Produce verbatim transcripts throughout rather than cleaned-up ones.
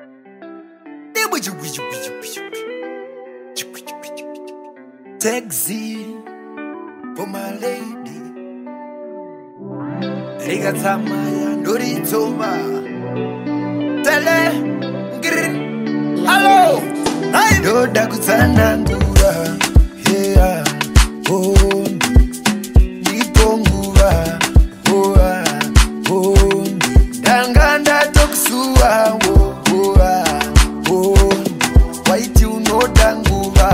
Taxi for my lady. Riga Tamaya, Noritoma. Tele, green. Hello, I know that good Sanangura. Yeah, oh, Nipongura. Oh, oh, Danganda Toksua. Oh, oh, oh, why do you know Dangura?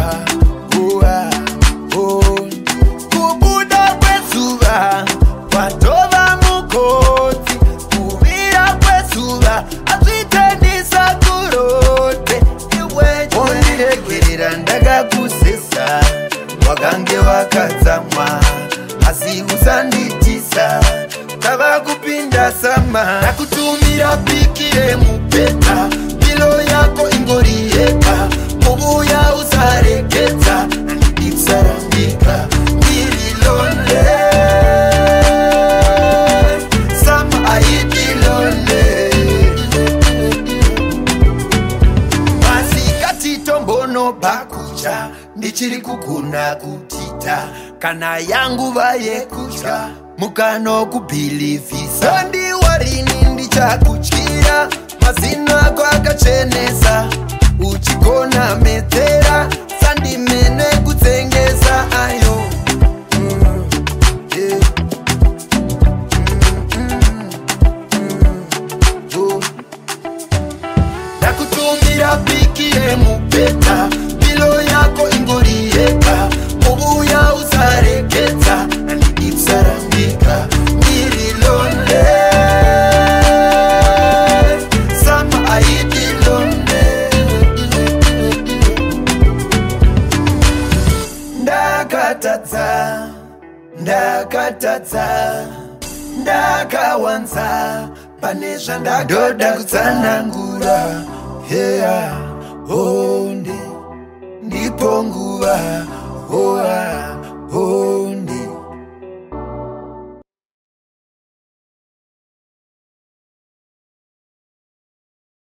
Wagange wakazamwa asi usanditisa taba kupinda sama na kutumira pikire mupeta bilo yako ingorieka mubuya usareketa nditsarambika ngiri lonely sama aidi lonely masikati tombono bakucha ndichiri kuguna kutita kana yangu vaye kutya mukano kubilivisa kandi warini ndichakutyira mazino ako akachenesa uchigona metera sandimene kutsengesa ayo mm, yeah. mm, mm, mm, oh. Nakutumira pikire mupeta bilo yako ingorieka mubuya usareketa nditsarambika ngiri lonely sama aidi lonely ndakatadza ndakatadza ndakawanza pane zvandadoda kutsanangura yeah, oh, ndi ndipo nguva oh, ah.